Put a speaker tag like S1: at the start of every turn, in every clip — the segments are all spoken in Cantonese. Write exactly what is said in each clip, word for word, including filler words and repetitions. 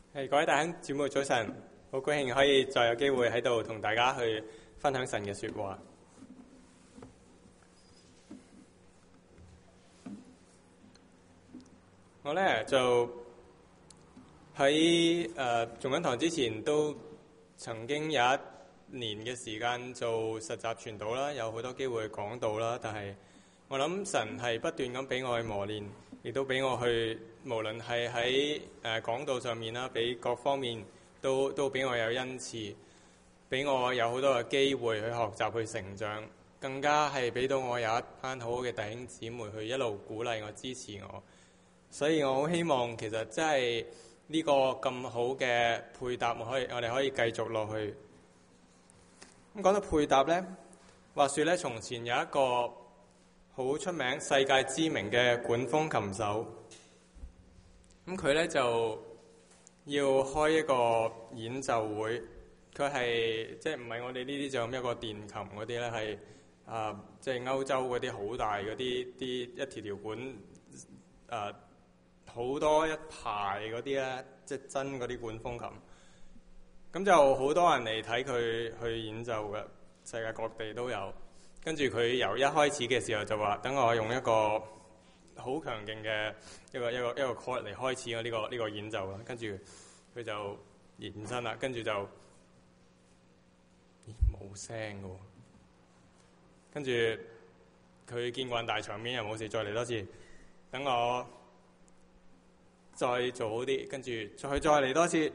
S1: 係各位弟兄姊妹早晨，好高興可以再有機會喺度同大家去分享神嘅說話。我咧就喺誒做緊堂之前，都曾經有一年嘅時間做實習傳道啦，有好多機會講道啦。但係我諗神係不斷咁俾我去磨練，亦都俾我去，無論係喺誒講道上面啦，俾各方面都都俾我有恩賜，俾我有好多嘅機會去學習去成長，更加係俾到我有一班好好嘅弟兄姊妹去一路鼓勵我、支持我。所以我好希望其實真係呢個咁好嘅配搭，我可以我哋可以繼續落去。咁講到配搭呢，話說呢，從前有一個好出名、世界知名嘅管風琴手，咁佢呢就要開一個演奏會。佢係即係唔係我哋呢啲就咁一個電琴嗰啲呢，係啊即係歐洲嗰啲好大嗰啲啲一條條管啊。好多一排嗰啲咧，即係真嗰啲管風琴，咁就好多人嚟睇佢去演奏嘅，世界各地都有。跟住佢由一開始嘅時候就話：等我用一個好強勁嘅一個一個一個 chord 嚟開始我呢個呢個演奏啦。跟住佢就延伸啦，跟住就咦冇聲嘅喎。跟住佢見慣大場面又冇事，再嚟多次，等我再做好啲，跟住再再嚟多次，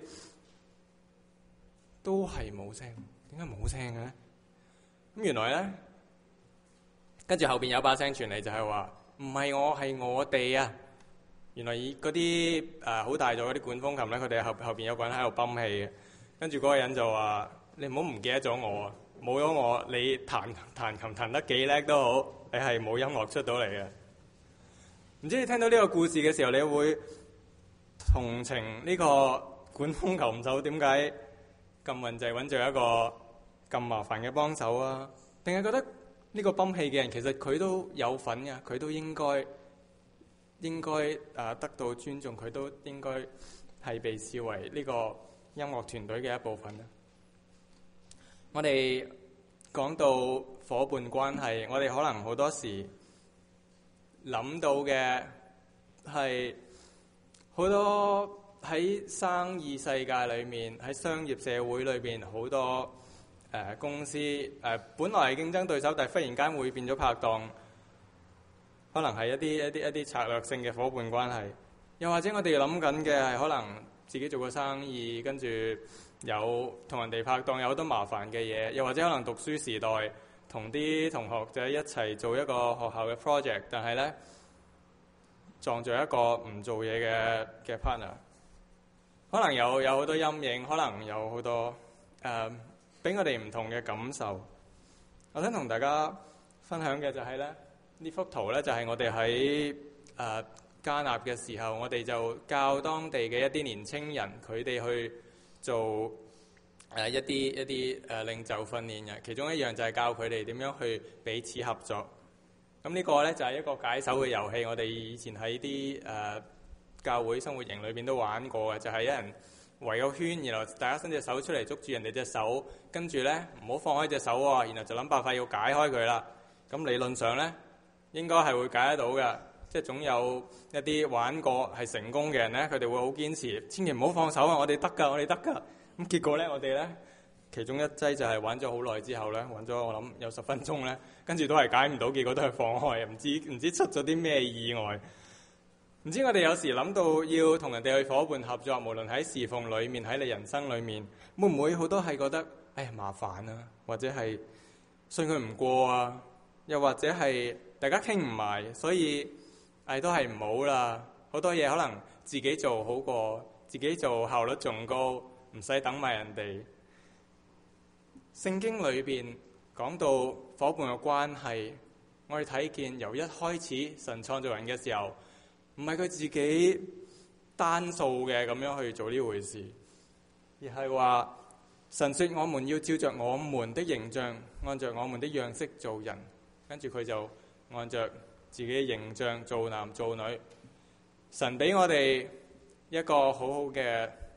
S1: 都係冇聲。點解冇聲嘅咧？咁原來咧，跟住後邊有把聲傳嚟，就係話唔係我係我哋啊！原來嗰啲誒好大咗嗰啲管風琴咧，佢哋後後邊有個人喺度泵氣嘅。跟住嗰個人就話：你唔好唔記得咗我啊！冇咗我，你彈彈琴彈得幾叻都好，你係冇音樂出到嚟嘅。唔知你聽到呢個故事嘅時候，你會同情呢個管風琴手點解咁運滯揾著一個咁麻煩嘅幫手啊？定係覺得呢個泵氣嘅人其實佢都有份嘅，佢都應該應該誒得到尊重，佢都應該係被視為呢個音樂團隊嘅一部分啊！我哋講到夥伴關係，我哋可能好多時諗到嘅係好多喺生意世界裏面，喺商業社會裏面，好多誒、呃、公司誒、呃、本來係競爭對手，但係忽然間會變咗拍檔，可能係一啲一啲一啲策略性嘅夥伴關係。又或者我哋諗緊嘅係可能自己做個生意，跟住有同人哋拍檔，有好多麻煩嘅嘢。又或者可能讀書時代同啲同學仔一齊做一個學校嘅 project， 但係呢，撞著一個唔做嘢嘅嘅 partner， 可能有有好多陰影，可能有好多誒俾我哋唔同嘅感受。我想同大家分享嘅就係咧，呢幅圖咧就係我哋喺誒加納嘅時候，我哋就教當地嘅一啲年青人，佢哋去做誒、呃、一啲一啲誒領袖訓練嘅。其中一樣就係教佢哋點樣去彼此合作。咁呢個呢，就係一個解手嘅遊戲，我哋以前喺啲誒教會生活營裏邊都玩過嘅，就係一人圍個圈，然後大家伸隻手出嚟捉住人哋隻手，跟住呢唔好放開隻手喎，然後就諗辦法要解開佢啦。咁理論上呢，應該係會解得到嘅，即係總有一啲玩過係成功嘅人呢，佢哋會好堅持，千祈唔好放手啊！我哋得㗎，我哋得㗎。咁結果呢，我哋呢。其中一劑就係玩咗好耐之後呢，玩咗我諗有十分鐘呢，跟住都係解唔到，結果都係放開，唔知唔知出咗啲咩意外。唔知我哋有時諗到要同人哋去夥伴合作，無論喺侍奉裏面，喺你人生裏面，會唔會好多係覺得哎呀麻煩啊，或者係信佢唔過啊，又或者係大家傾唔埋，所以誒都係唔好啦。好多嘢可能自己做好過，自己做效率仲高，唔使等埋人哋。聖經裏邊講到夥伴嘅關係，我哋睇見由一開始神創造人嘅時候，唔係佢自己單數嘅咁樣去做呢回事，而係話神說我們要照着我們的形象，按着我們的樣式做人，跟住佢就按着自己嘅形象做男做女。神俾我哋一個好好嘅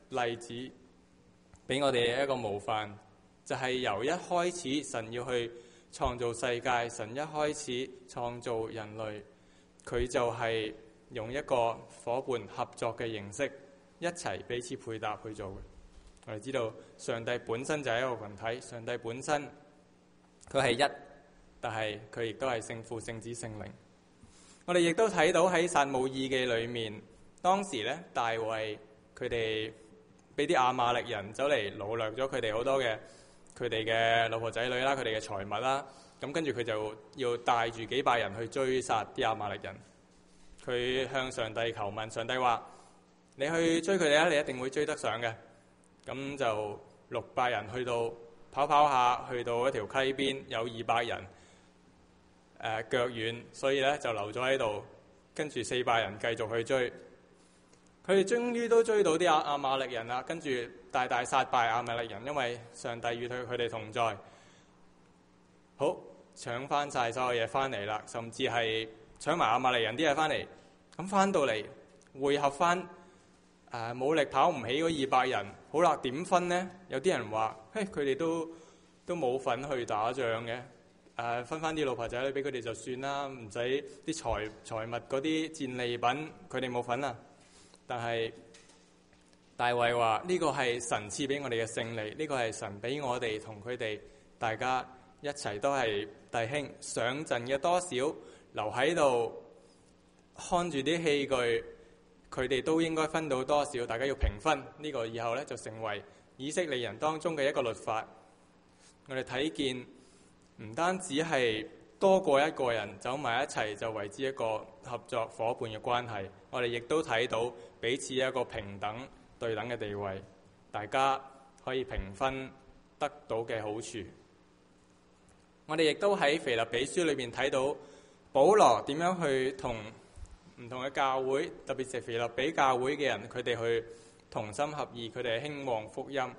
S1: 例子，俾我哋一個模範，就係、是、由一開始神要去創造世界，神一開始創造人類，佢就係用一個伙伴合作嘅形式，一齊彼此配搭去做嘅。我哋知道上帝本身就係一個群體，上帝本身佢係一，但係佢亦都係聖父、聖子、聖靈。我哋亦都睇到喺撒母耳記裏面，當時咧大衛佢哋俾啲亞瑪力人走嚟擄掠咗佢哋好多嘅佢哋嘅老婆仔女啦，佢哋嘅財物啦。咁跟住佢就要帶住幾百人去追殺啲亞瑪力人。佢向上帝求問，上帝話：你去追佢哋啦，你一定會追得上嘅。咁就六百人去到跑跑下，去到一條溪邊，有二百人。誒、呃、腳軟，所以咧就留咗喺度，跟住四百人繼續去追，佢哋終於都追到啲亞亞瑪力人啦，跟住大大殺敗亞瑪力人，因為上帝與佢佢哋同在。好，搶翻晒所有嘢翻嚟啦，甚至係搶埋亞瑪力人啲嘢翻嚟。咁翻到嚟匯合翻，誒冇力跑唔起嗰二百人，好啦，點分呢？有啲人話：嘿，佢哋都都冇份去打仗嘅。誒、呃、分翻啲老婆仔女俾佢哋就算啦，唔使啲財財物嗰啲戰利品，佢哋冇份啊。但係大衛話：呢、這個係神賜俾我哋嘅勝利，呢、這個係神俾我哋同佢哋大家一齊都係弟兄，上陣嘅多少留喺度看住啲器具，佢哋都應該分到多少，大家要平分。呢、這個以後咧就成為以色列人當中嘅一個律法。我哋睇見。唔單止係多過一個人走埋一齊就為之一個合作伙伴嘅關係，我哋亦都睇到彼此一個平等對等嘅地位，大家可以平分得到嘅好處。我哋亦都喺腓立比書裏面睇到保羅點樣去同唔同嘅教會，特別係腓立比教會嘅人，佢哋去同心合意，佢哋興旺福音。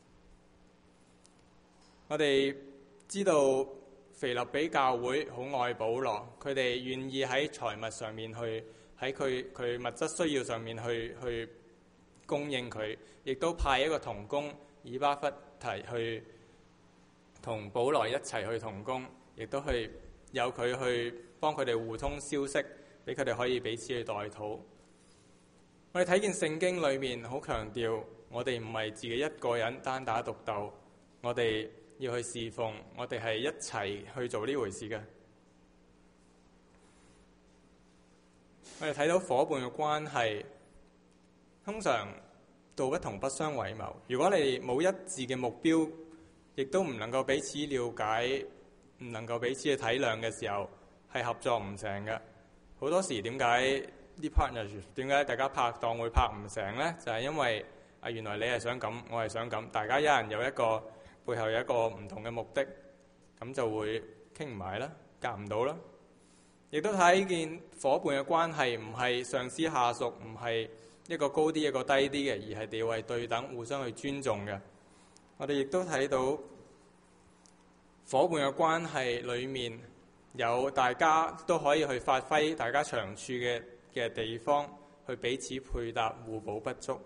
S1: 我哋知道腓立比教會好愛保羅，佢哋願意喺財物上面去，喺佢佢物質需要上面去去供應佢，亦都派一個同工以巴弗提去同保羅一齊去同工，亦都去有佢去幫佢哋互通消息，俾佢哋可以彼此去代禱。我哋睇見聖經裏面好強調，我哋唔係自己一個人單打獨鬥，我哋要去侍奉，我哋係一齊去做呢回事嘅。我哋睇到伙伴嘅關係，通常道不同不相為謀。如果你冇一致嘅目標，亦都唔能夠彼此了解，唔能夠彼此去體諒嘅時候，係合作唔成嘅。好多時點解啲 partnership， 點解大家拍檔會拍唔成呢？就係因為啊，原來你係想咁，我係想咁，大家一人有一個背後有一個唔同嘅目的，咁就會傾唔埋啦，夾唔到啦。亦都睇見伙伴嘅關係唔係上司下屬，唔係一個高啲一個低啲嘅，而係地位對等，互相去尊重嘅。我哋亦都睇到伙伴嘅關係裏面有大家都可以去發揮大家長處嘅嘅地方，去彼此配搭，互補不足。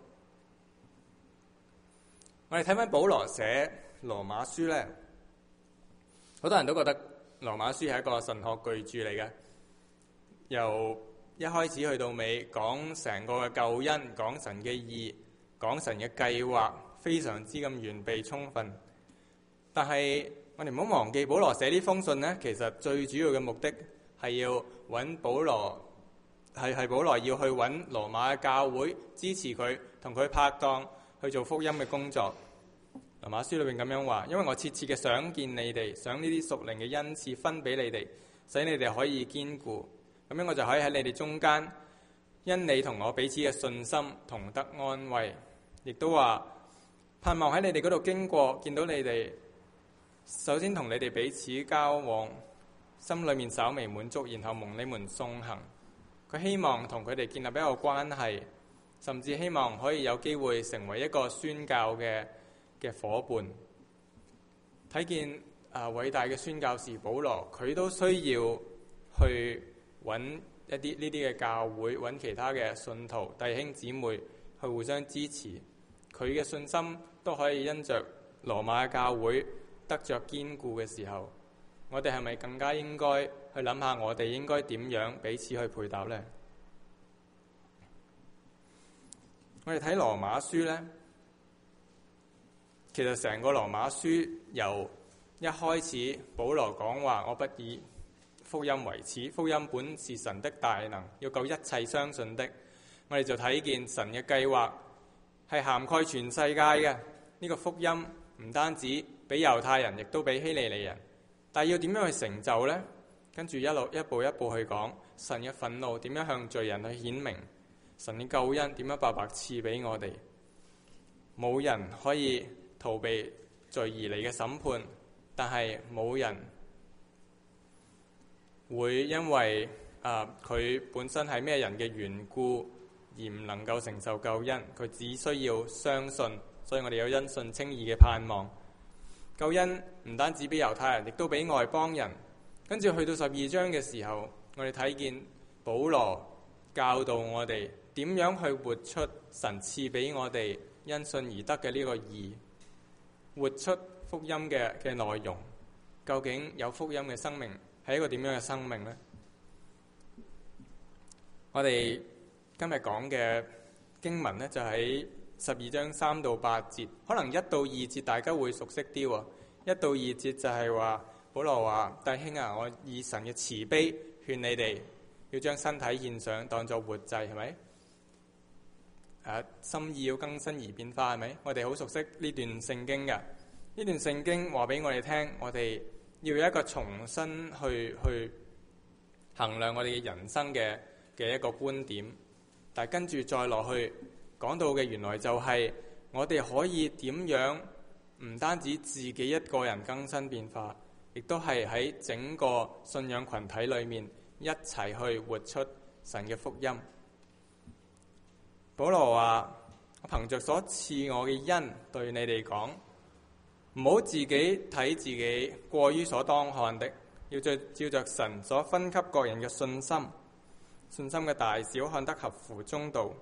S1: 我哋睇翻保羅寫羅馬書呢，好多人都覺得羅馬書係一個神學巨著嚟嘅，由一開始去到尾講成個嘅救恩，講神嘅義，講神嘅計劃，非常之咁完備充分。但係我哋唔好忘記，保羅寫呢封信呢，其實最主要嘅目的係要揾保羅，係係保羅要去揾羅馬嘅教會支持佢，同佢拍檔去做福音嘅工作。羅馬書裏面咁樣話：因為我切切嘅想見你哋，想呢啲屬靈嘅恩賜分俾你哋，使你哋可以堅固。咁樣我就可以喺你哋中間，因你同我彼此嘅信心同得安慰。亦都話盼望喺你哋嗰度經過，見到你哋，首先同你哋彼此交往，心裏面稍微滿足，然後蒙你們送行。佢希望同佢哋建立一個關係，甚至希望可以有機會成為一個宣教嘅嘅伙伴。睇見啊偉大嘅宣教士保羅，佢都需要去揾一啲呢啲嘅教會，揾其他嘅信徒弟兄姊妹去互相支持， 佢嘅信心都可以因着羅馬嘅教會得着堅固嘅時候，我哋係咪更加應該去諗下我哋應該點樣彼此去配搭呢？我哋睇羅馬書呢，其實成個羅馬書由一開始保羅講話，我不以福音為恥，福音本是神的大能，要救一切相信的。我哋就睇見神嘅計劃係涵蓋全世界嘅。呢個福音唔單止俾猶太人，亦都俾希利尼人。但係要點樣去成就呢？跟住一路一步一步去講神嘅憤怒點樣向罪人去顯明，神嘅救恩點樣白白賜俾我哋。冇人可以逃避罪而嚟嘅審判，但係冇人會因為啊佢本身係咩人嘅緣故而唔能夠承受救恩。佢只需要相信，所以我哋有因信稱義嘅盼望。救恩唔單止俾猶太人，亦都俾外邦人。跟住去到十二章嘅時候，我哋睇見保羅教導我哋點樣去活出神賜俾我哋因信而得嘅呢個義，活出福音嘅嘅內容。究竟有福音嘅生命係一個點樣嘅生命呢？我哋今日講嘅經文呢，就喺十二章三到八節，可能一到二節大家會熟悉啲喎。一到二節就係話保羅話：弟兄啊，我以神嘅慈悲勸你哋要將身體獻上，當作活祭，係咪？啊，心意要更新而變化，係咪？我哋好熟悉呢段聖經嘅。呢段聖經話俾我哋聽，我哋要有一個重新去去衡量我哋嘅人生嘅嘅一個觀點。但係跟住再落去講到嘅，原來就係我哋可以點樣唔單止自己一個人更新變化，亦都係喺整個信仰群體裏面一齊去活出神嘅福音。保羅話：我憑着所賜我嘅恩對你哋講，唔好自己睇自己過於所當看的，要照照着神所分給各人嘅信心，信心嘅大小看得合乎中道。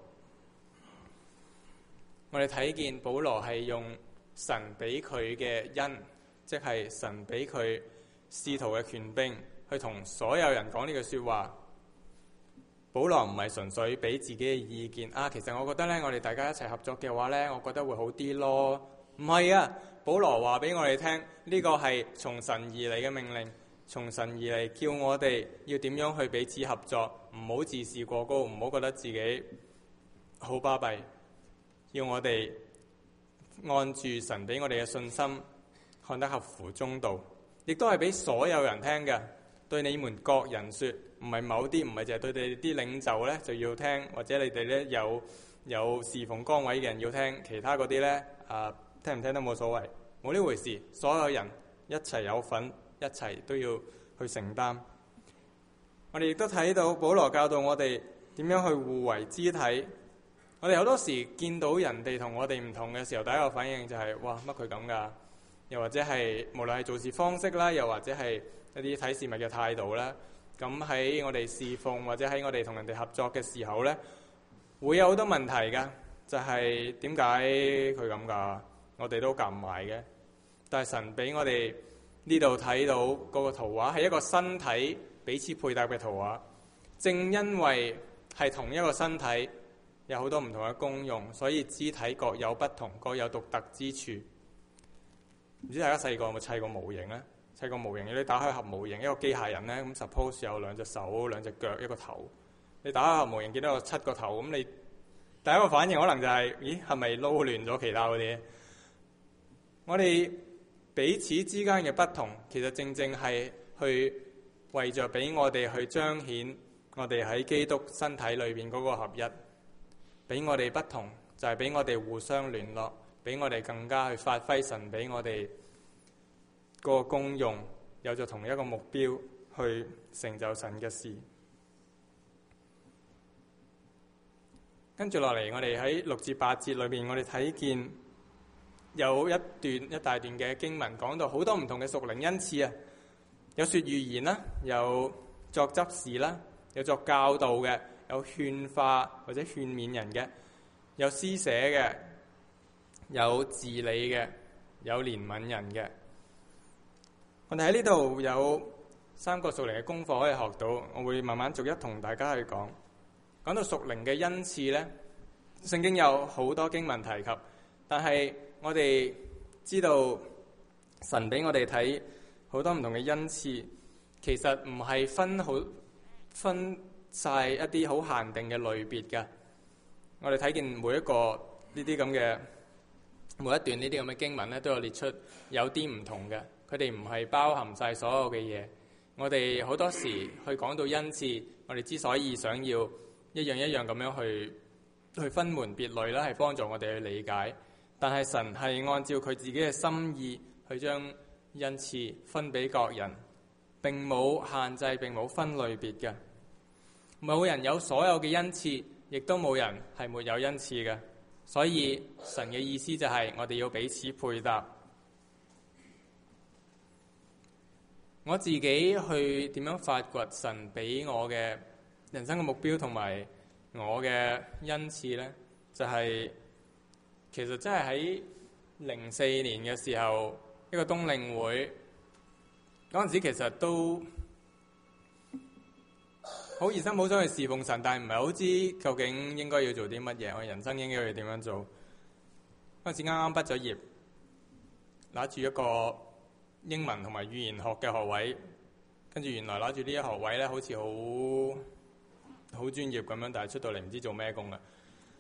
S1: 我哋睇見保羅係用神俾佢嘅恩，即係神俾佢使徒嘅權柄，去同所有人講呢句說話。保羅唔係純粹俾自己嘅意見啊，其實我覺得咧，我哋大家一齊合作嘅話咧，我覺得會好啲咯。唔係啊，保羅話俾我哋聽，呢個係從神而嚟嘅命令，從神而嚟叫我哋要點樣去彼此合作，唔好自視過高，唔好覺得自己好巴閉，要我哋按住神俾我哋嘅信心，看得合乎中道，亦都係俾所有人聽嘅。對你們各人說，唔係某啲，唔係淨係對你哋啲領袖咧就要聽，或者你哋咧有有侍奉崗位嘅人要聽，其他嗰啲咧啊聽唔聽都冇所謂，冇呢回事。所有人一齊有份，一齊都要去承擔。我哋亦都睇到保羅教導我哋點樣去互為肢體。我哋好多時見到人哋同我哋唔同嘅時候，第一個反應就係、是：哇，乜佢咁㗎？又或者係無論係做事方式啦，又或者係一啲睇事物嘅態度啦。咁喺我哋侍奉或者喺我哋同人哋合作嘅時候呢，會有好多問題㗎。就係點解佢咁㗎？我哋都夾唔埋嘅。但係神俾我哋呢度睇到嗰個圖畫係一個身體彼此配搭嘅圖畫。正因為係同一個身體，有好多唔同嘅功用，所以肢體各有不同，各有獨特之處。唔知大家細個有冇砌過模型呢？砌個模型，你打開盒模型，一個機械人呢，咁 suppose 有兩隻手、兩隻腳、一個頭。你打開盒模型見到有七個頭，咁你第一個反應可能就係、是：咦，係咪撈亂咗其他嗰啲？我哋彼此之間嘅不同，其實正正係去為着俾我哋去彰顯我哋喺基督身體裏邊嗰個合一。俾我哋不同，就係、是、俾我哋互相聯絡，俾我哋更加去發揮神俾我哋嗰個功用，有咗同一個目標去成就神嘅事。跟住落嚟，我哋喺六至八節裏邊，我哋睇見有一段一大段嘅經文，講到好多唔同嘅屬靈恩賜啊，有說預言啦，有作執事啦，有作教導嘅，有勸化或者勸勉人嘅，有施捨嘅， 有治理嘅，有憐憫人嘅。我哋喺呢度有三個屬靈嘅功課可以學到，我會慢慢逐一同大家去講。講到屬靈嘅恩賜呢，聖經有好多經文提及，但係我哋知道神俾我哋睇好多唔同嘅恩賜，其實唔係分好分晒一啲好限定嘅類別㗎。我哋睇見每一個呢啲咁嘅每一段呢啲咁嘅經文咧，都有列出有啲唔同嘅，佢哋唔係包含晒所有嘅嘢。我哋好多時去講到恩賜，我哋之所以想要一樣一樣咁樣去去分門別類啦，係幫助我哋去理解。但係神係按照佢自己嘅心意去將恩賜分俾各人，並冇限制，並冇分類別嘅。冇人有所有嘅恩賜，亦都冇人係沒有恩賜嘅。所以神嘅意思就係我哋要彼此配搭。我自己去點樣發掘神俾我嘅人生嘅目標同埋我嘅恩賜呢？就係、是、其實真係喺零四年嘅時候，一個冬令會嗰陣時，其實都好熱心，好想去侍奉神，但係唔係好知究竟應該要做啲乜嘢，我人生應該要點樣做。嗰陣時啱啱畢咗業，拿住一個英文同埋語言學嘅學位，跟住原來拿住呢一學位咧，好似好好專業咁樣，但係出到嚟唔知做咩工啦。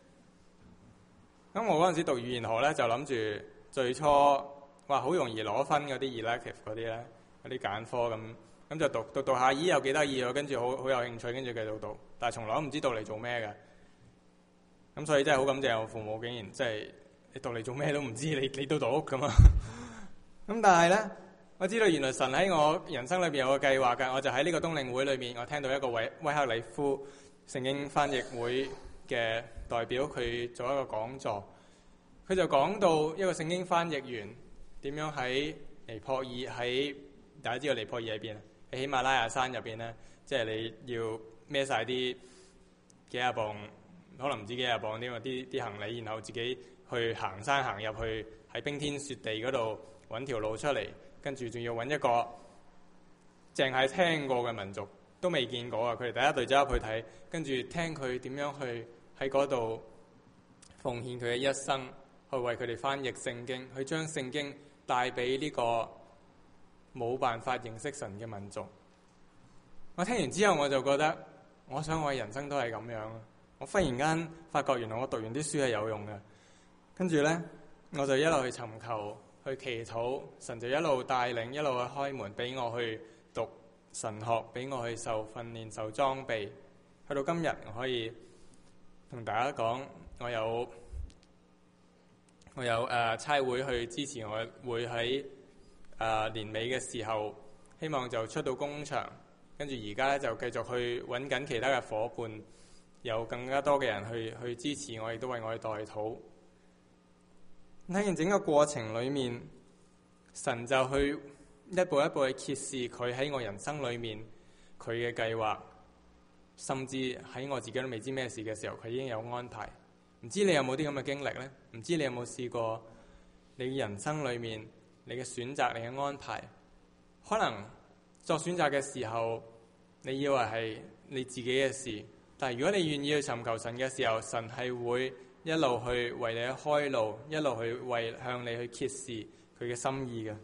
S1: 咁我嗰陣時讀語言學咧，就諗住最初哇好容易攞分嗰啲 elective 嗰啲咧，嗰啲揀科咁，咁就讀讀讀下，咦又幾得意喎，跟住好好有興趣，跟住繼續讀，但係從來都唔知道嚟做咩嘅。咁所以真係好感謝我父母，竟然即係你讀嚟做咩都唔知，你你都讀咁啊！咁但係咧，我知道原來神喺我人生裏邊有個計劃㗎。我就喺呢個冬令會裏面，我聽到一個威威克里夫聖經翻譯會嘅代表，佢做一個講座，佢就講到一個聖經翻譯員點樣喺尼泊爾，喺大家知道尼泊爾喺邊啊？喺喜馬拉雅山入邊咧，即係你要孭晒啲幾廿磅，可能唔知幾廿磅啲啲啲行李，然後自己去行山行入去喺冰天雪地嗰度揾條路出嚟，跟住仲要揾一個淨係聽過嘅民族都未見過啊！佢哋第一隊走入去睇，跟住聽佢點樣去喺嗰度奉獻佢嘅一生，去為佢哋翻譯聖經，去將聖經帶俾呢個冇辦法認識神嘅民族。我聽完之後，我就覺得我想我嘅人生都係咁樣。我忽然間發覺原來我讀完啲書係有用嘅，跟住呢，我就一路去尋求，去祈禱，神就一路帶領，一路去開門俾我去讀神學，俾我去受訓練、受裝備。去到今日，我可以同大家講，我有我有誒、呃、差會去支持我，會喺誒、呃、年尾嘅時候，希望就出到工場，跟住而家咧就繼續去揾緊其他嘅伙伴，有更加多嘅人去去支持我，亦都為我去代禱。睇見整個過程裏面，神就去一步一步去揭示佢喺我人生裏面佢嘅計劃，甚至喺我自己都未知咩事嘅時候，佢已經有安排。唔知你有冇啲咁嘅經歷呢？唔知你有冇試過你人生裏面你嘅選擇、你嘅安排，可能作選擇嘅時候，你以為係你自己嘅事，但係如果你願意去尋求神嘅時候，神係會一路去為你開路，一路去為向你去揭示佢嘅心意嘅。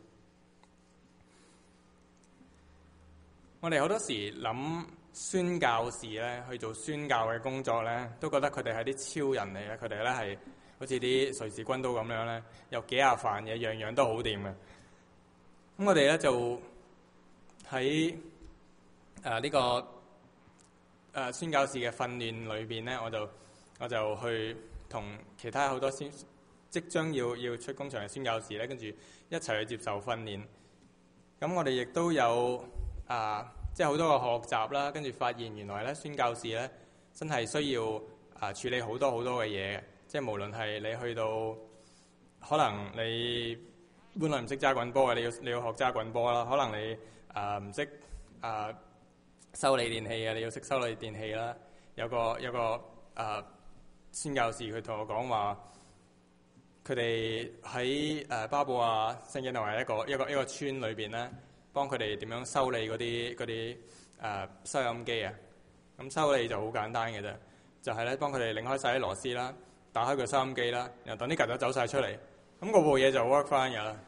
S1: 我哋好多時諗宣教士咧去做宣教嘅工作咧，都覺得佢哋係啲超人嚟嘅。佢哋咧係好似啲瑞士軍刀咁樣咧，有幾廿份嘢，樣樣都好掂嘅。咁我哋咧就喺誒呢個誒、呃、宣教士嘅訓練裏邊咧，我就我就去同其他好多宣即將要要出工場嘅宣教士咧，跟住一齊去接受訓練。咁我哋亦都有啊。呃即係好多個學習啦，跟住發現原來咧宣教士咧真係需要啊處理好多好多嘅嘢。即係無論係你去到，可能你本來唔識揸滾波嘅，你要你要學揸滾波啦。可能你啊唔識啊修理電器嘅，你要識修理電器啦。有個有個啊宣教士佢同我講話， 佢哋喺誒巴布亞新幾內亞一個一個一個村裏邊咧，幫佢哋點樣修理嗰啲嗰啲誒收音機啊。咁修理就好簡單嘅啫，就係咧幫佢哋擰開晒啲螺絲啦，打開個收音機啦，然後等啲曱甴走晒出嚟，咁嗰部嘢就 work 翻㗎啦。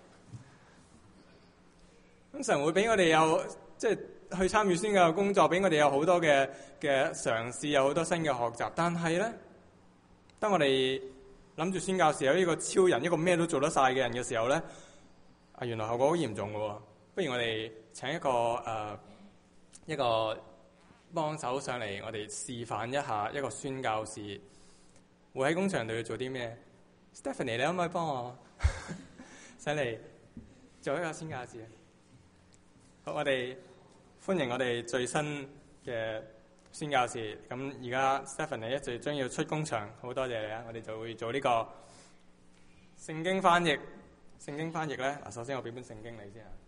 S1: 咁神會俾我哋有即係去參與宣教嘅工作，俾我哋有好多嘅嘅嘗試，有好多新嘅學習。但係咧，當我哋諗住宣教時有呢個超人，一個咩都做得晒嘅人嘅時候咧，啊原來後果好嚴重嘅喎。不如我哋請一個誒、呃、一個幫手上嚟，我哋示範一下一個宣教士會喺工場度要做啲咩。Stephanie，你可唔可以幫我上嚟做一個宣教士？好，我哋歡迎我哋最新嘅宣教士。咁而家 Stephanie 一直將要出工場，好多謝你啊！我哋就會做呢個聖經翻譯。聖經翻譯咧，嗱，首先我俾本聖經你先啊。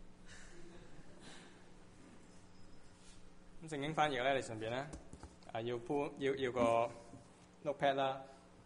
S1: 咁聖經翻譯咧，你順便咧啊要搬要要個 notepad 啦。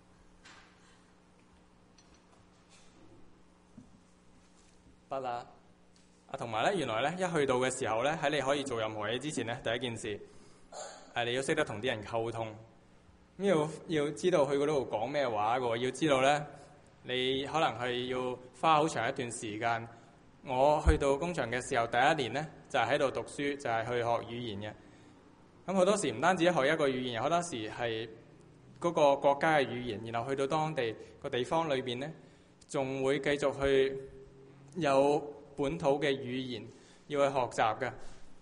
S1: 筆啦。啊，同埋咧，原來咧一去到嘅時候咧，喺你可以做任何嘢之前咧，第一件事係你要識得同啲人溝通。咁要要知道去嗰度講咩話嘅喎，要知道咧，你可能係要花好長一段時間。我去到工場嘅時候，第一年咧就係喺度讀書，就係、是、去學語言嘅。咁好多時唔單止學一個語言，好多時係嗰個國家嘅語言，然後去到當地個地方裏邊咧，仲會繼續去有本土嘅語言要去學習嘅。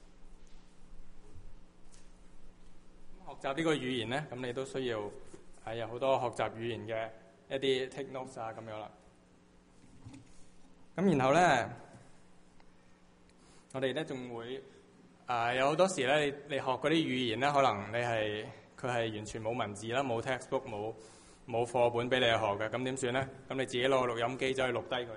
S1: 學習呢個語言咧，咁你都需要係有好多學習語言嘅一啲 take notes 啊咁樣啦。咁然後咧，我哋咧仲會啊、呃、有好多時咧，你你學嗰啲語言咧，可能你係佢係完全冇文字啦，冇 textbook， 冇冇課本俾你去學嘅。咁點算咧？咁你自己攞個錄音機走去錄低佢。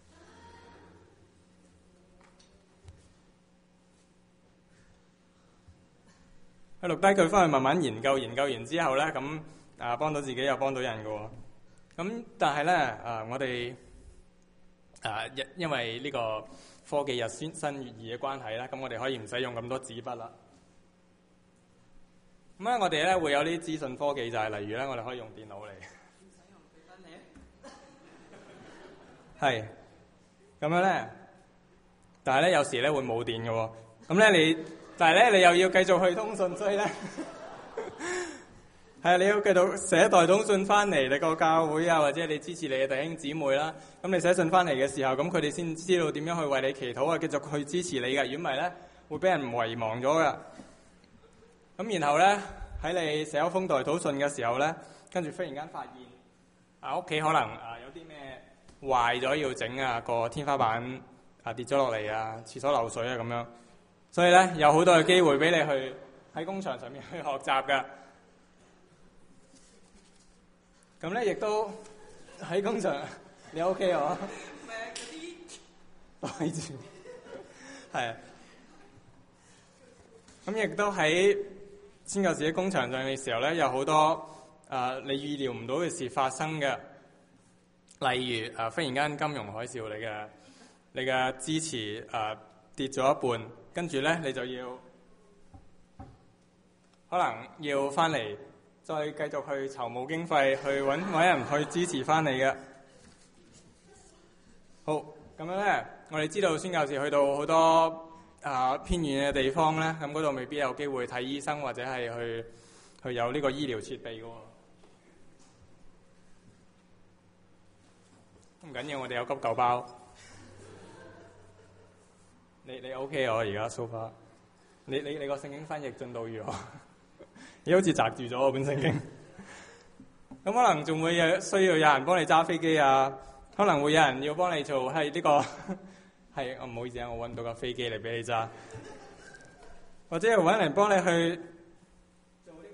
S1: 去錄低佢，翻去慢慢研究，研究完之後咧，咁啊幫到自己又幫到人嘅喎。咁但係咧啊，我哋啊因因為呢個科技日新月異嘅關係啦，咁我哋可以唔使用咁多紙筆啦。咁咧，我哋咧會有啲資訊科技，就係、是、例如咧，我哋可以用電腦嚟。唔使用記筆嚟。係。咁樣咧，但係咧有時咧會冇電嘅喎。咁咧你。但係咧，你又要繼續去通訊，所以咧係啊，你要繼續寫一袋通訊翻嚟，你個教會啊，或者你支持你嘅弟兄姊妹啦。咁你寫信翻嚟嘅時候，咁佢哋先知道點樣去為你祈禱啊，繼續去支持你嘅。如果唔係咧，會俾人遺忘咗噶。咁然後咧，喺你寫一封代禱信嘅時候咧，跟住忽然間發現啊，屋企可能啊有啲咩壞咗要整啊，個天花板啊跌咗落嚟啊，廁所漏水啊咁樣。所以咧，有好多嘅機會俾你去喺工場上面去學習㗎。咁咧，亦都喺工場，你 OK 啊？袋住，係啊。咁亦都喺宣教士喺工場上嘅時候咧，有好多啊、呃、你預料唔到嘅事發生嘅。例如啊、呃，忽然間金融海嘯，你嘅你嘅支持啊、呃、跌咗一半。跟住咧，你就要可能要翻嚟，再繼續去籌募經費，去揾揾人去支持翻你嘅。好，咁樣咧，我哋知道宣教士去到好多啊、呃、偏遠嘅地方咧，咁嗰度未必有機會睇醫生或者係去去有呢個醫療設備嘅喎。唔緊要，我哋有急救包。你你 OK 我而家 so far， 你你你個聖經翻譯進度如何？你好似擲住咗我本聖經。咁可能仲會有需要有人幫你揸飛機啊，可能會有人要幫你做係呢、這個係我唔好意思啊，我揾到架飛機嚟俾你揸，或者揾人幫你去做呢、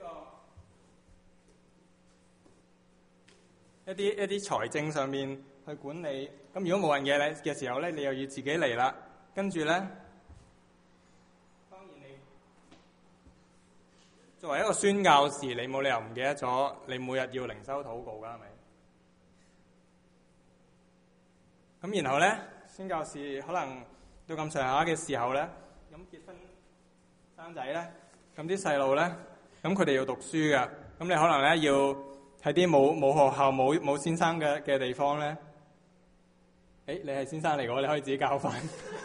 S1: 這個一啲一啲財政上面去管理。咁如果冇人嘅咧嘅時候咧，你又要自己嚟啦。跟住咧，當然你作為一個宣教士，你冇理由唔記得咗，你每日要靈修禱告㗎，係咪？ 咁然後咧，宣教士可能到咁上下嘅時候咧，咁結婚生仔咧，咁啲細路咧，咁佢哋要讀書㗎。咁你可能咧要喺啲冇冇學校冇冇先生嘅嘅地方咧，誒你係先生嚟嘅，你可以自己教返。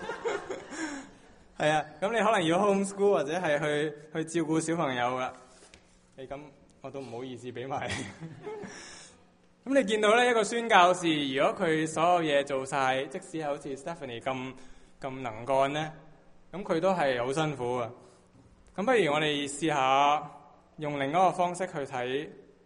S1: 係啊，咁你可能要 home school 或者係去去照顧小朋友㗎。誒咁我都唔好意思俾埋。咁你見到咧一個宣教士，如果佢所有嘢做晒，即使係好似 Stephanie 咁咁能幹咧，咁佢都係好辛苦啊。咁不如我哋試下用另一個方式去睇，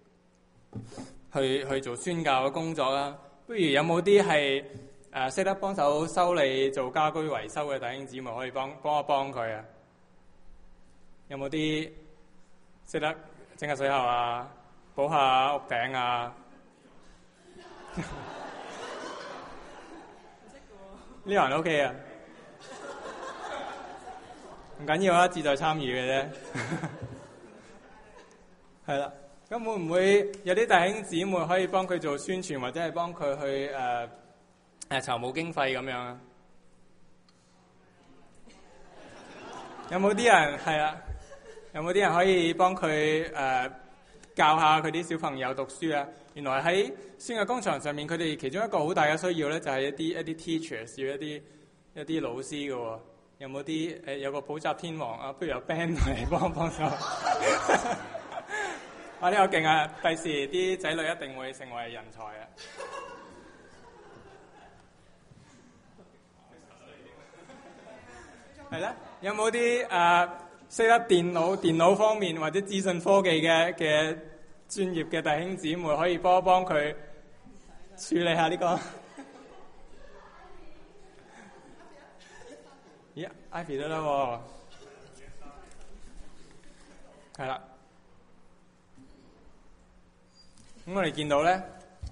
S1: 去去做宣教嘅工作啦。不如有冇啲係誒識得幫手修理做家居維修嘅弟兄姊妹可以幫幫一幫佢啊？有冇啲識得整下水喉啊、補下屋頂啊？呢個人 OK 啊，唔緊要啊，志在參與嘅啫。係啦，咁會唔會有啲弟兄姊妹可以幫佢做宣傳，或者係幫佢去誒誒籌募經費咁樣啊？有冇啲人係啊？有冇啲人可以幫佢誒教下佢啲小朋友讀書啊？原來喺宣教工場上面，佢哋其中一個好大嘅需要咧，就係一啲一啲 teachers，要一啲一啲老師嘅喎。有冇啲誒有個補習天王啊？不如有 band 嚟幫幫手。啊！呢個勁啊！第時啲仔女一定會成為人才啊！係咧，有冇啲誒識得電腦、電腦方面或者資訊科技嘅嘅專業嘅弟兄姊妹可以幫一幫佢處理下呢個？咦，Ivy 得啦喎，係啦。咁我哋見到咧，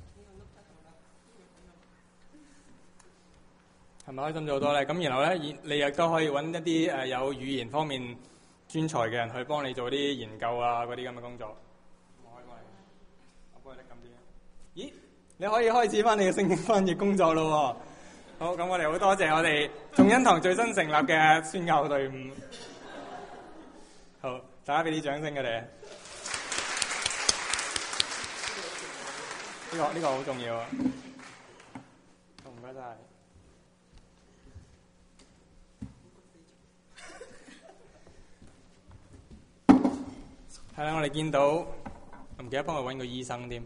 S1: 係咪開心咗好多咧？咁然後咧，你亦都可以揾一啲誒有語言方面專才嘅人去幫你做啲研究啊，嗰啲咁嘅工作。我可以幫你，我幫你拎咁啲。咦？你可以開始翻你嘅聖經翻譯工作咯喎！好，咁我哋好多謝我哋眾恩堂最新成立嘅宣教隊伍。好，大家俾啲掌聲佢哋。呢、這個呢、這個好重要啊！好，唔該晒。係啦，我哋見到，唔記得幫佢揾個醫生添。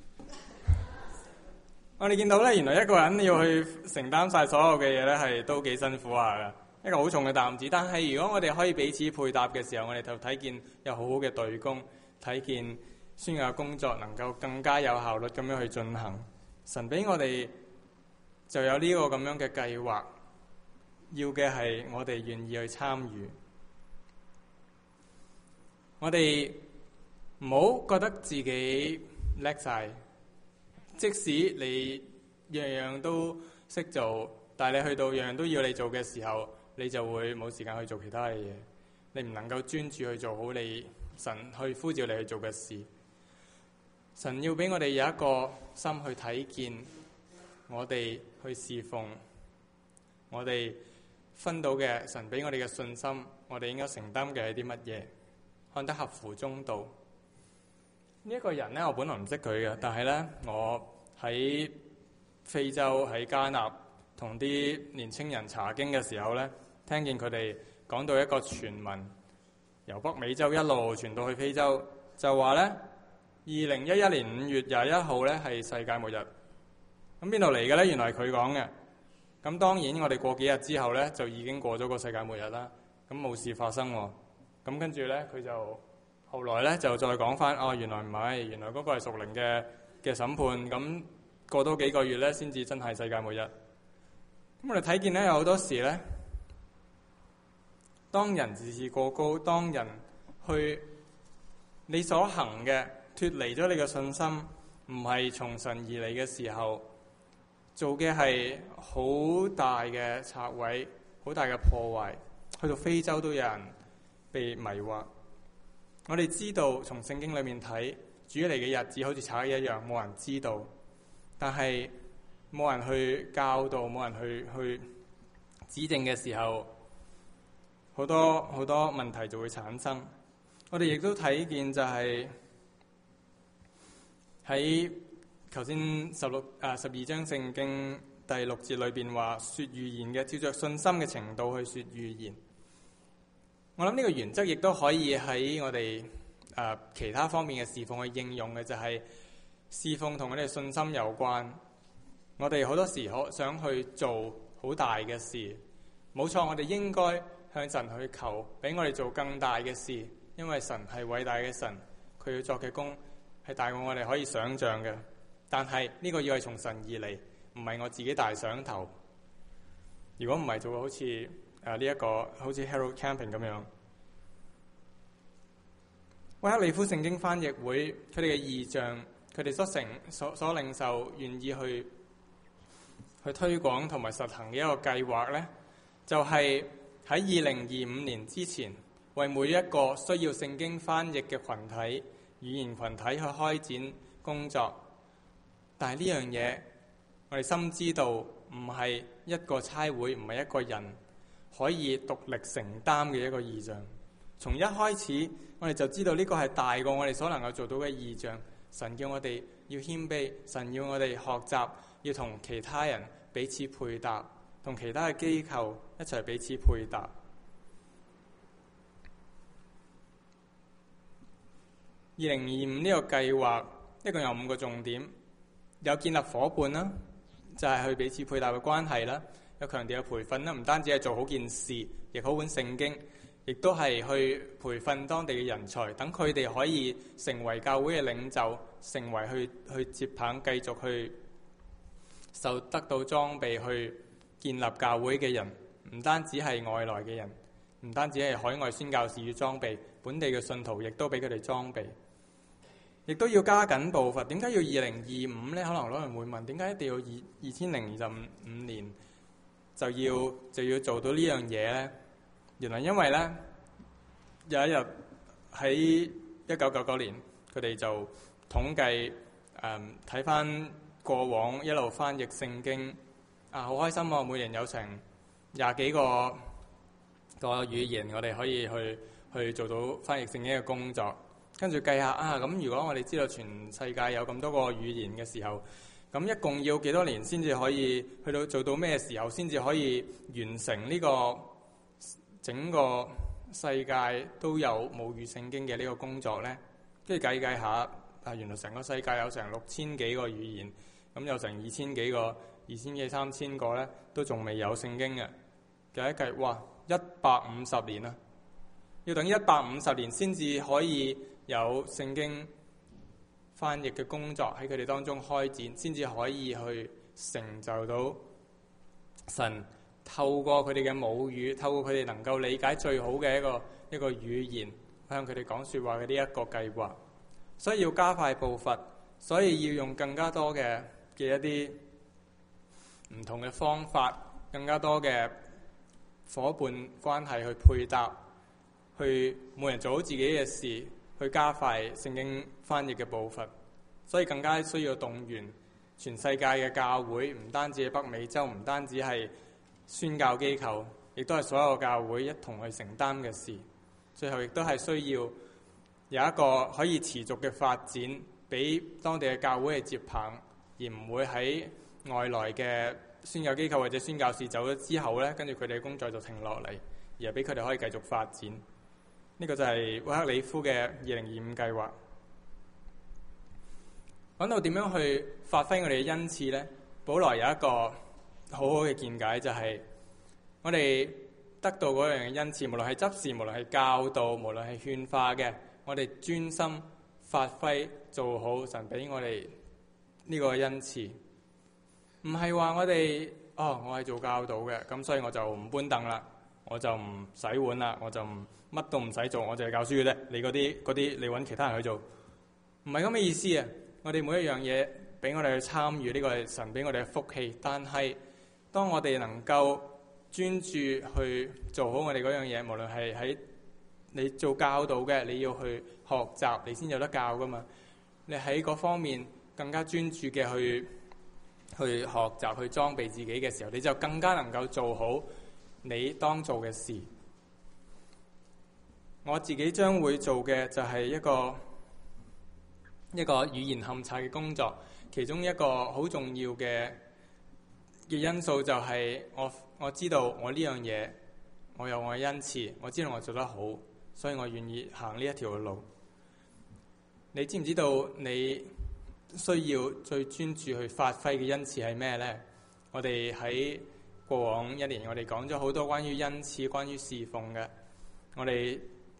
S1: 我哋見到咧，原來一個人要去承擔晒所有嘅嘢咧，係都幾辛苦下噶，一個好重嘅擔子。但係如果我哋可以彼此配搭嘅時候，我哋就睇見有好好嘅隊工，睇見宣教工作能夠更加有效率咁樣去進行。神俾我哋就有呢個咁樣嘅計劃，要嘅係我哋願意去參與。我哋唔好覺得自己叻晒，即使你樣樣都識做，但係你去到樣樣都要你做嘅時候，你就會冇時間去做其他嘅嘢。你唔能夠專注去做好你神去呼召你去做嘅事。神要俾我哋有一個心去睇見，我哋去侍奉，我哋分到嘅神俾我哋嘅信心，我哋應該承擔嘅係啲乜嘢，看得合乎中道。呢、這、一個人呢，我本來唔識佢嘅，但係呢，我喺非洲喺加納同啲年青人查經嘅時候呢，聽見佢哋講到一個傳聞，由北美洲一路傳到去非洲，就話呢，二零一一年五月廿一號咧係世界末日。咁邊度嚟嘅咧？原來係佢講嘅。咁當然我哋過幾日之後咧就已經過咗個世界末日啦。咁冇事發生喎。咁跟住咧佢就後來咧就再講翻，哦，原來唔係，原來嗰個係屬靈嘅嘅審判。咁過多幾個月咧先至真係世界末日。咁我哋睇見咧有好多時咧，當人自視過高，當人去你所行嘅脫離咗你嘅信心，唔係從神而嚟嘅時候，做嘅係好大嘅拆毀，好大嘅破壞。去到非洲都有人被迷惑。我哋知道從聖經裏面睇，主嚟嘅日子好似賊一樣，冇人知道。但係冇人去教導，冇人去去指正嘅時候，好多好多問題就會產生。我哋亦都睇見就係喺頭先十六啊十二章聖經第六節裏邊話，說預言嘅照着信心嘅程度去說預言。我諗呢個原則亦都可以喺我哋誒、呃、其他方面嘅侍奉去應用嘅，就係、是、侍奉同我哋信心有關。我哋好多時可想去做好大嘅事，冇錯，我哋應該向神去求，俾我哋做更大嘅事，因為神係偉大嘅神，佢要作嘅工係大過我哋可以想象嘅。但係呢個要係從神而嚟，唔係我自己大想頭。如果唔係，就會好似誒呢一個好似 Harold Camping 咁樣。威克里夫聖經翻譯會佢哋嘅異象，佢哋所成所所領受，願意去去推廣同埋實行嘅一個計劃呢，就係喺二零二五年之前，為每一個需要聖經翻譯嘅群體、語言群體去開展工作。但係呢樣嘢，我哋深知道唔係一個差會，唔係一個人可以獨力承擔嘅一個異象。從一開始，我哋就知道呢個係大過我哋所能夠做到嘅異象。神叫我哋要謙卑，神要我哋學習，要同其他人彼此配搭，同其他嘅機構一齊彼此配搭。二零二五呢個計劃一共有五個重點，有建立夥伴啦，就係、是、去彼此配搭嘅關係啦，有強調嘅培訓啦，唔單止係做好件事，亦好本聖經，亦都係去培訓當地嘅人才，等佢哋可以成為教會嘅領袖，成為去去接棒，繼續去受得到裝備去建立教會嘅人。唔單止係外來嘅人，唔單止係海外宣教士要裝備，本地嘅信徒亦都俾佢哋裝備，亦都要加緊步伐。點解要二零二五呢？可能好多人會問，點解一定要二二千零二十五年就要就要做到呢樣嘢呢？原來因為呢，有一日喺一九九九年，佢哋就統計誒睇翻過往一路翻譯聖經啊，好開心喎！每年有成廿幾個個語言，我哋可以去去做到翻譯聖經嘅工作。跟住計下啊，咁如果我哋知道全世界有咁多個語言嘅時候，咁一共要幾多年先至可以去到做到咩時候先至可以完成呢個整個世界都有母語聖經嘅呢個工作呢？跟住計計下，啊原來成個世界有成六千幾個語言，咁有成二千幾個、二千幾三千個呢，都仲未有聖經嘅。計一計，哇！一百五十年啊，要等一百五十年先至可以有聖經翻譯嘅工作喺佢哋當中開展，先至可以去成就到神透過佢哋嘅母語，透過佢哋能夠理解最好嘅一個一個語言，向佢哋講說話嘅呢一個計劃。所以要加快步伐，所以要用更加多嘅嘅一啲唔同嘅方法，更加多嘅夥伴關係去配搭，去每人做好自己嘅事，去加快聖經翻譯嘅步伐。所以更加需要動員全世界嘅教會，唔單止係北美洲，唔單止係宣教機構，亦都係所有教會一同去承擔嘅事。最後亦都係需要有一個可以持續嘅發展，俾當地嘅教會去接棒，而唔會喺外來嘅宣教機構或者宣教士走咗之後呢，跟住佢哋嘅工作就停落嚟，而係俾佢哋可以繼續發展。呢、這個就係威克里夫嘅二零二五計劃。講到點樣去發揮我哋嘅恩賜呢？保羅有一個好好嘅見解，就係、是、我哋得到嗰樣嘅恩賜，無論係執事，無論係教導，無論係勸化嘅，我哋專心發揮做好神俾我哋呢個恩賜。唔係話我哋哦，我係做教導嘅，咁所以我就唔搬凳啦，我就唔洗碗啦，我就唔乜都唔使做，我淨係教書嘅啫。你嗰啲嗰啲，你揾其他人去做，唔係咁嘅意思啊！我哋每一樣嘢俾我哋去參與，呢個係神俾我哋嘅福氣。但係當我哋能夠專注去做好我哋嗰樣嘢，無論係喺你做教導嘅，你要去學習，你先有得教噶嘛。你喺嗰方面更加專注嘅去去學習、去裝備自己嘅時候，你就更加能夠做好你當做嘅事。我自己將會做嘅就係一個一個語言勘察嘅工作，其中一個好重要嘅嘅因素就係我我知道我呢樣嘢，我有我嘅恩賜，我知道我做得好，所以我願意行呢一條路。你知唔知道你需要最專注去發揮嘅恩賜係咩呢？我哋喺過往一年，我哋講咗好多關於恩賜、關於侍奉嘅，我哋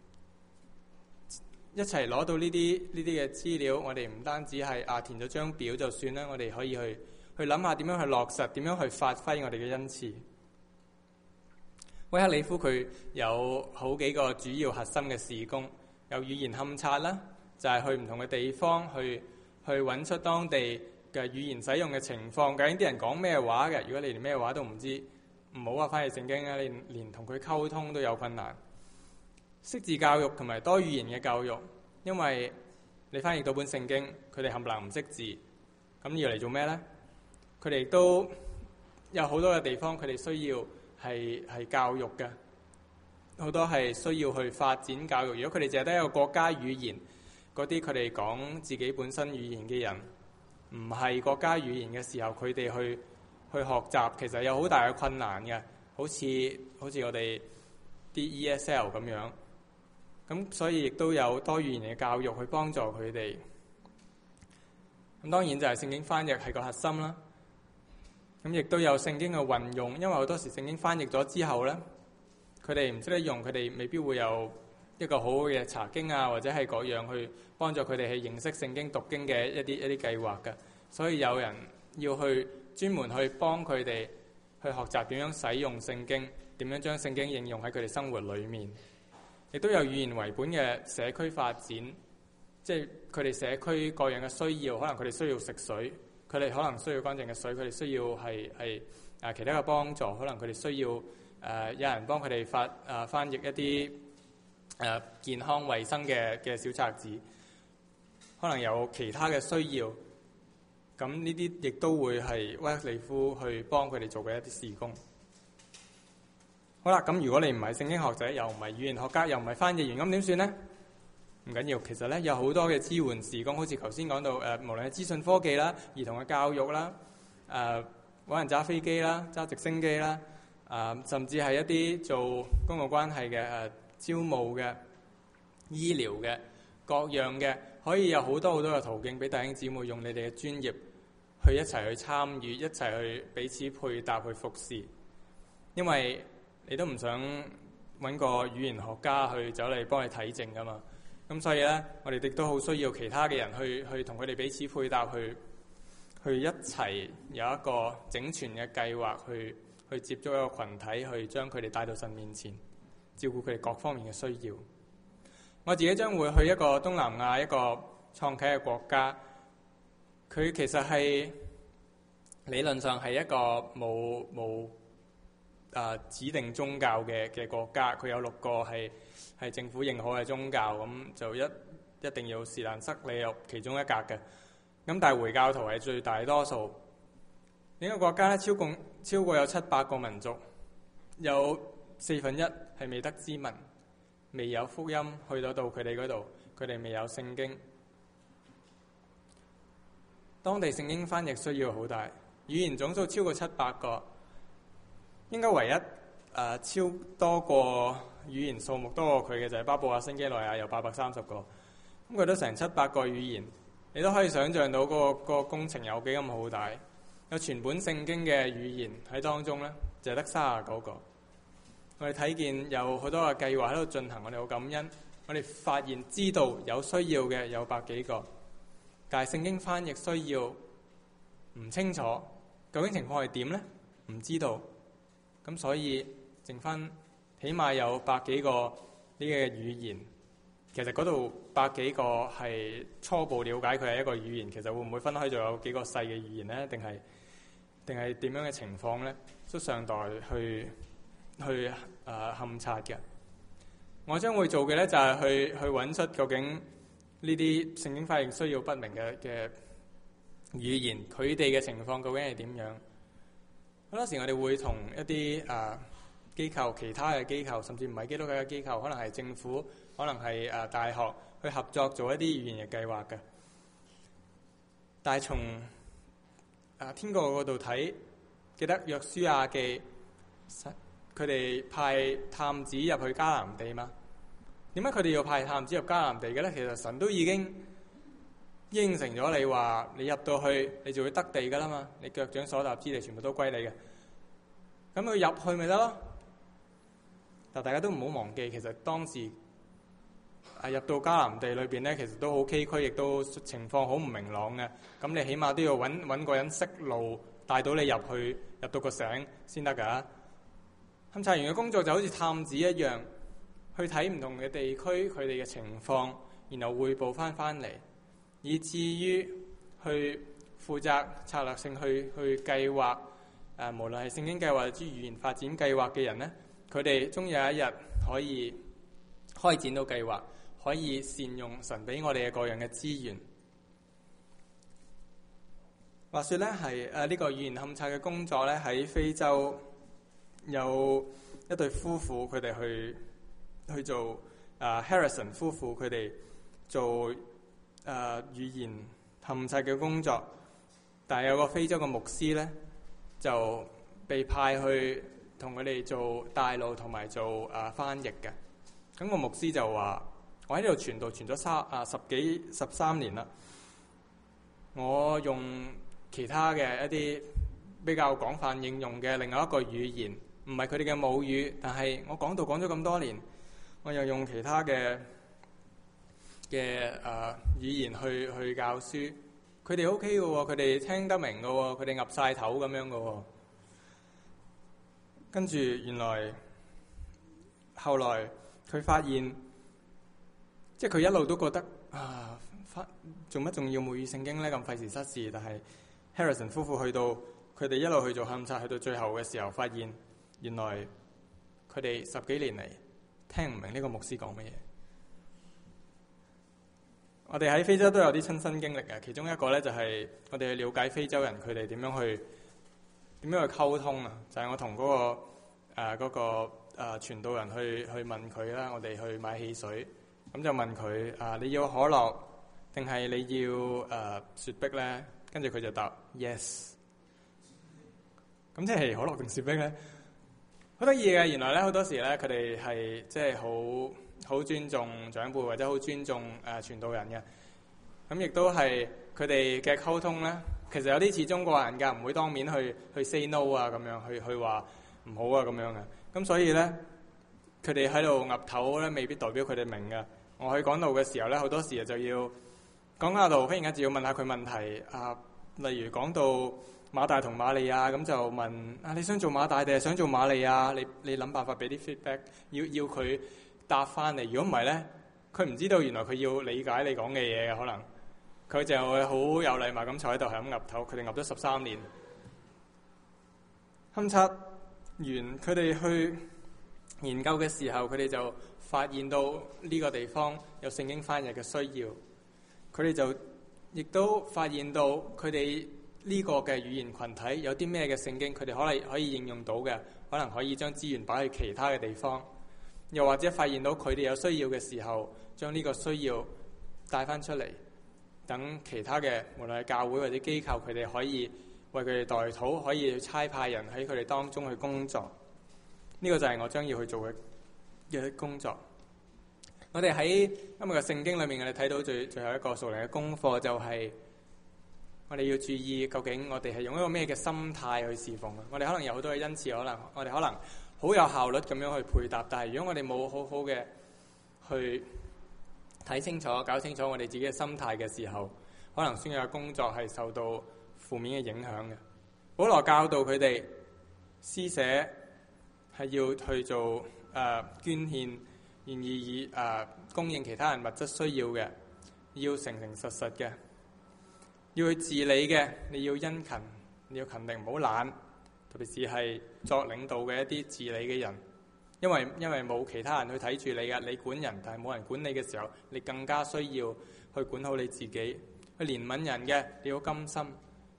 S1: 一齊攞到呢啲呢啲嘅資料，我哋唔單止係啊填咗張表就算啦，我哋可以去去諗下點樣去落實，點樣去發揮我哋嘅恩賜。威克里夫佢有好幾個主要核心嘅事工，有語言勘察啦，就係、是、去唔同嘅地方去去揾出當地嘅語言使用嘅情況，究竟啲人講咩話嘅？如果你連咩話都唔知，唔好話翻譯聖經啊，你連同佢溝通都有困難。識字教育同埋多語言嘅教育，因為你翻譯到本聖經，佢哋冚唪唥唔識字，咁要嚟做咩呢？佢哋都有好多嘅地方，佢哋需要係係教育嘅，好多係需要去發展教育。如果佢哋淨係得一個國家語言，嗰啲佢哋講自己本身語言嘅人，唔係國家語言嘅時候，佢哋去去學習，其實有好大嘅困難嘅，好似好似我哋啲 E S L 咁樣。咁所以亦都有多語言嘅教育去幫助佢哋。咁當然就係聖經翻譯係個核心啦。咁亦都有聖經嘅運用，因為好多時聖經翻譯咗之後呢，佢哋唔識得用，佢哋未必會有一個好好嘅查經啊，或者係各樣去幫助佢哋去認識聖經讀經嘅一啲一啲計劃嘅。所以有人要去專門去幫佢哋去學習點樣使用聖經，點樣將聖經應用喺佢哋生活裏面。亦都有語言為本嘅社區發展，即係佢哋社區各樣嘅需要，可能佢哋需要食水，佢哋可能需要乾淨嘅水，佢哋需要係係啊其他嘅幫助，可能佢哋需要誒、呃、有人幫佢哋發啊、呃、翻譯一啲誒、呃、健康衛生嘅嘅小冊子，可能有其他嘅需要，咁呢啲亦都會係威克里夫去幫佢哋做嘅一啲事工。好啦，咁如果你唔係聖經學者，又唔係語言學家，又唔係翻譯員，咁點算呢？唔緊要，其實咧有好多嘅支援事工，好似頭先講到誒、呃，無論係資訊科技啦、兒童嘅教育啦、誒揾人揸飛機啦、揸直升機啦，啊、呃，甚至係一啲做公共關係嘅誒、呃、招募嘅、醫療嘅各樣嘅，可以有好多好多嘅途徑俾弟兄姊妹用你哋嘅專業去一齊去參與，一齊去彼此配搭去服侍，因為你都唔想揾個語言學家去走嚟幫你睇症噶嘛，咁所以呢，我哋亦都好需要其他嘅人去去同佢哋彼此配搭，去去一齊有一個整全嘅計劃，去去接觸一個群體，去將佢哋帶到神面前，照顧佢哋各方面嘅需要。我自己將會去一個東南亞一個創啟嘅國家，佢其實係理論上係一個冇冇。啊！指定宗教嘅嘅國家，佢有六個係係政府認可嘅宗教，咁就一一定要是但塞你入其中一格嘅。咁但係回教徒係最大多數。呢個國家咧，超過超過有七百個民族，有四分一係未得之民，未有福音去到到佢哋嗰度，佢哋未有聖經。當地聖經翻譯需要好大，語言總數超過七百個。應該唯一誒、呃、超多過語言數目多過佢嘅就係巴布亞新幾內亞，有八百三十個，咁佢都成七百個語言，你都可以想像到嗰、那個那個工程有幾咁浩大。有全本聖經嘅語言喺當中呢，就係得三十九個。我哋睇見有好多嘅計劃喺度進行，我哋好感恩。我哋發現知道有需要嘅有百幾個，但係聖經翻譯需要唔清楚，究竟情況係點呢？唔知道。咁所以剩翻起碼有百幾個呢個語言，其實嗰度百幾個係初步了解佢係一個語言，其實會唔會分開仲有幾個細嘅語言呢？定係定係點樣嘅情況呢？都尚待去去誒勘察嘅。我將會做嘅呢，就係去去揾出究竟呢啲聖經翻譯需要不明嘅嘅語言，佢哋嘅情況究竟係點樣？好多時我哋會同一啲誒、呃、機構、其他嘅機構，甚至唔係基督教嘅機構，可能係政府，可能係誒、呃、大學去合作做一啲語言嘅計劃嘅。但係從誒天國嗰度睇，記得約書亞記，佢哋派探子入去迦南地嘛？點解佢哋要派探子入迦南地嘅咧？其實神都已經應承咗你話，你入到去，你就會得地噶啦嘛。你腳掌所踏之地，全部都歸你嘅。咁佢入去咪得咯？但大家都唔好忘記，其實當時啊入到迦南地裏邊咧，其實都好崎嶇，亦都情況好唔明朗嘅。咁你起碼都要揾揾個人識路，帶到你入去，入到個省先得㗎。勘察員嘅工作就好似探子一樣，去睇唔同嘅地區佢哋嘅情況，然後彙報翻翻嚟，以至於去負責策略性去去計劃誒、呃，無論係聖經計劃之語言發展計劃嘅人呢，佢哋終有一日可以開展到計劃，可以善用神俾我哋嘅各樣嘅資源。話說咧，係誒呢個語言勘察嘅工作咧，喺非洲有一對夫婦，佢哋去去做誒、呃、Harrison 夫婦，佢哋做誒、呃、語言勘察嘅工作。但係有個非洲嘅牧師咧，就被派去同佢哋做帶路同埋做誒、呃、翻譯嘅。咁、那個牧師就話：我喺呢度傳道傳咗三啊十幾十三年啦，我用其他嘅一啲比較廣泛應用嘅另外一個語言，唔係佢哋嘅母語，但係我講道講咗咁多年，我又用其他嘅嘅誒語言去去教書，佢哋 O K 嘅喎，佢哋聽得明嘅喎，佢哋岌晒頭咁樣嘅喎。跟住原來後來佢發現，即係佢一路都覺得啊，做乜仲要母語聖經咧？咁費時失事。但係 Harrison 夫婦去到佢哋一路去做勘察，去到最後嘅時候，發現原來佢哋十幾年嚟聽唔明呢個牧師講乜嘢。我哋喺非洲都有啲親身經歷嘅，其中一個咧就係我哋去了解非洲人佢哋點樣去點樣去溝通啊。就係、是、我同嗰、那個誒嗰、呃那個誒、呃、傳道人去去問佢啦，我哋去買汽水，咁就問佢啊、呃，你要可樂定係你要誒、呃、雪碧咧？跟住佢就答 yes。咁即係可樂定雪碧咧？好得意嘅，原來咧好多時咧佢哋係即係好好尊重長輩或者好尊重誒、呃、傳道人嘅。咁亦都係佢哋嘅溝通咧，其實有啲似中國人㗎，唔會當面去去 say no 啊，咁樣去去話唔好啊咁樣嘅。咁所以咧，佢哋喺度岌頭咧，未必代表佢哋明㗎。我去講道嘅時候咧，好多時就要講下道，忽然間就要問下佢問題啊。例如講到馬大同馬利亞，咁就問啊，你想做馬大定係想做馬利亞？你你諗辦法俾啲 feedback，要要佢答翻嚟。如果唔係咧，佢唔知道原來佢要理解你講嘅嘢嘅，可能佢就會好有禮貌咁坐喺度，係咁岌頭。佢哋岌咗十三年。勘察完佢哋去研究嘅時候，佢哋就發現到呢個地方有聖經翻譯嘅需要，佢哋就亦都發現到佢哋呢個嘅語言群體有啲咩嘅聖經，佢哋可能可以應用到嘅，可能可以將資源擺去其他嘅地方，又或者發現到佢哋有需要嘅時候，將呢個需要帶翻出嚟，等其他嘅無論係教會或者機構，佢哋可以為佢哋代禱，可以差派人喺佢哋當中去工作。呢個就係我將要去做嘅嘅工作。我哋喺今日嘅聖經裏面，我哋睇到最最後一個屬靈嘅功課，就係我哋要注意究竟我哋係用一個咩嘅心態去侍奉啊！我哋可能有好多嘅恩賜，可能我哋可能好有效率咁樣去配搭，但係如果我哋冇好好嘅去睇清楚、搞清楚我哋自己嘅心態嘅時候，可能宣教嘅工作係受到負面嘅影響嘅。保羅教導佢哋施捨係要去做誒、呃、捐獻。願意以誒、呃、供應其他人物質需要嘅，要誠誠實實嘅，要去治理嘅，你要殷勤，你要勤力，唔好懶。特別是係作領導嘅一啲治理嘅人，因為因為冇其他人去睇住你嘅，你管人，但係冇人管你嘅時候，你更加需要去管好你自己。去憐憫人嘅，你要甘心；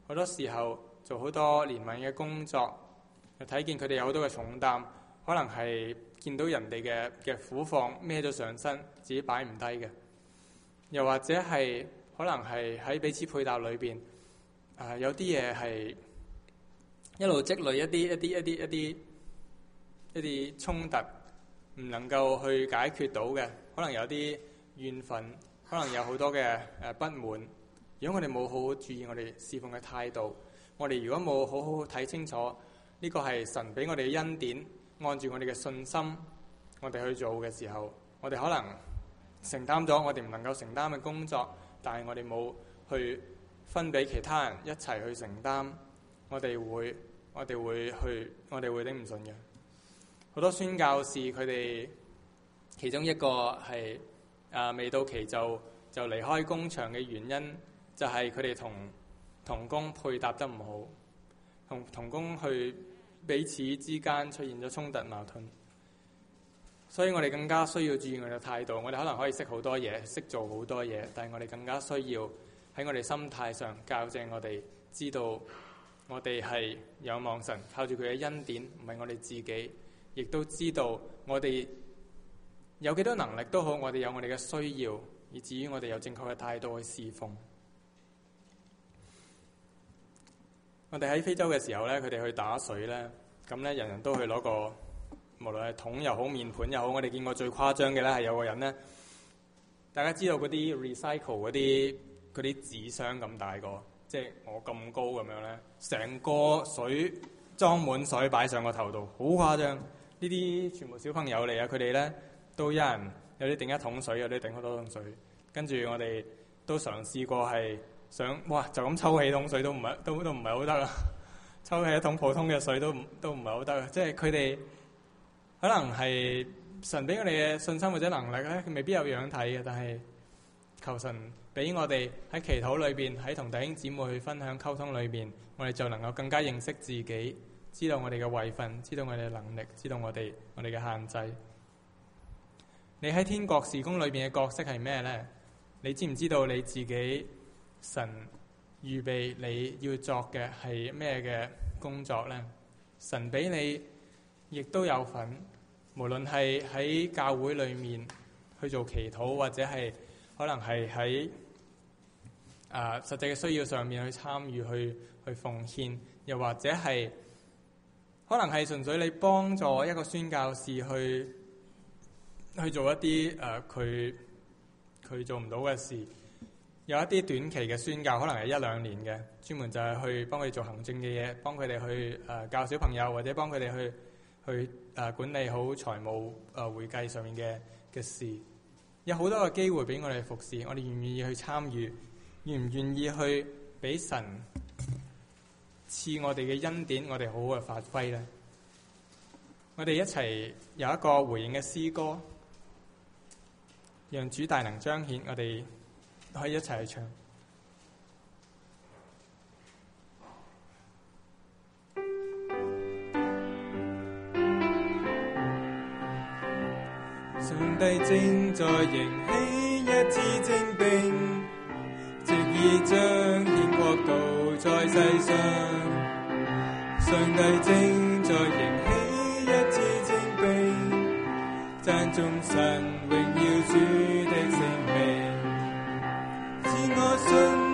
S1: 好多時候做好多憐憫嘅工作，又睇見佢哋有好多嘅重擔，可能係見到人哋嘅嘅苦況孭咗上身，自己擺唔低嘅，又或者係可能係喺彼此配搭裏邊，啊、呃、有啲嘢係一路積累一啲一啲一啲一啲一啲衝突，唔能夠去解決到嘅，可能有啲怨憤，可能有好多嘅誒、呃、不滿。如果我哋冇好好注意我哋侍奉嘅態度，我哋如果冇好好睇清楚呢個係神俾我哋嘅恩典，按住我哋嘅信心，我哋去做嘅時候，我哋可能承擔咗我哋唔能夠承擔嘅工作，但係我哋冇去分俾其他人一齊去承擔，我哋會我哋會去我哋會頂唔順嘅。好多宣教士佢哋其中一個係啊未到期就就離開工場嘅原因，就係佢哋同同工配搭得唔好，同同工去彼此之間出現咗衝突矛盾，所以我哋更加需要注意我哋嘅態度。我哋可能可以識好多嘢，識做好多嘢，但係我哋更加需要喺我哋心態上校正我哋，知道我哋係仰望神，靠住佢嘅恩典，唔係我哋自己，亦都知道我哋有幾多能力都好，我哋有我哋嘅需要，以至於我哋有正確嘅態度去侍奉。我哋喺非洲嘅時候咧，佢哋去打水咧，咁咧人人都去攞個，無論係桶又好，面盤又好。我哋見過最誇張嘅咧，係有個人咧，大家知道嗰啲 recycle 嗰啲嗰啲紙箱咁大個，即係我咁高咁樣咧，成個水裝滿水擺上個頭度，好誇張。呢啲全部小朋友嚟啊，佢哋咧都一人有啲頂一桶水，有啲頂好多桶水。跟住我哋都嘗試過係。想哇就咁抽起桶水都唔係都都唔係好得啊！抽起一桶普通嘅水都唔都唔係好得啊！即係佢哋可能係神俾我哋嘅信心或者能力咧，佢未必有樣睇嘅。但係求神俾我哋喺祈禱裏邊，喺同弟兄姊妹去分享溝通裏邊，我哋就能夠更加認識自己，知道我哋嘅位份，知道我哋嘅能力，知道我哋我哋嘅限制。你喺天國事工裏邊嘅角色係咩呢？你知唔知道你自己？神預備你要作嘅係咩嘅工作呢？神俾你亦都有份，無論係喺教會裏面去做祈禱，或者係可能係喺啊實際嘅需要上面去參與、去去奉獻，又或者係可能係純粹你幫助一個宣教士去去做一啲誒佢佢做唔到嘅事。有一啲短期嘅宣教，可能係一兩年嘅，專門就係去幫佢哋做行政嘅嘢，幫佢哋去誒、呃、教小朋友，或者幫佢哋去去誒、呃、管理好財務誒、呃、會計上面嘅嘅事。有好多嘅機會俾我哋服侍，我哋願唔願意去參與？願唔願意去俾神賜我哋嘅恩典，我哋好好嘅發揮呢？我哋一齊有一個回應嘅詩歌，讓主大能彰顯，我哋可以一齊去唱。上帝正在迎起一支精兵，藉以彰顯國度在世上。上帝正在迎起一支精兵，讚頌神榮耀主的聖名。我信